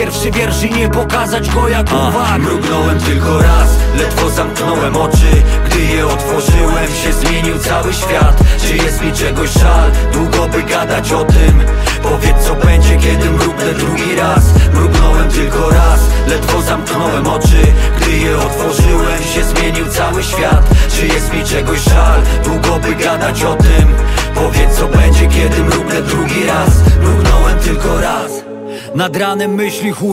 pierwszy wiersz i nie pokazać go jak uwag. Mrugnąłem tylko raz, ledwo zamknąłem oczy. Gdy je otworzyłem, się zmienił cały świat. Czy jest mi czegoś żal? Długo by gadać o tym. Powiedz co będzie, kiedy mrugnę drugi raz. Mrugnąłem tylko raz, ledwo zamknąłem oczy. Gdy je otworzyłem, się zmienił cały świat. Czy jest mi czegoś żal? Długo by gadać o tym. Powiedz co będzie, kiedy mrugnę drugi raz. Mrugnąłem tylko raz. Nad ranem myśli